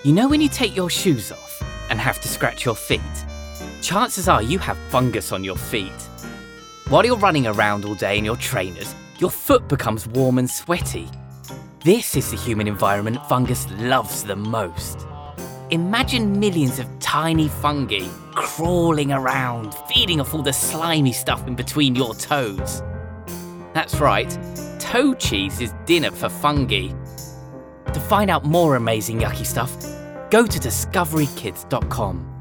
You know when you take your shoes off and have to scratch your feet? Chances are you have fungus on your feet. While you're running around all day in your trainers, your foot becomes warm and sweaty. This is the human environment fungus loves the most. Imagine millions of tiny fungi crawling around, feeding off all the slimy stuff in between your toes. That's right, toe cheese is dinner for fungi. To find out more amazing yucky stuff, go to discoverykids.com.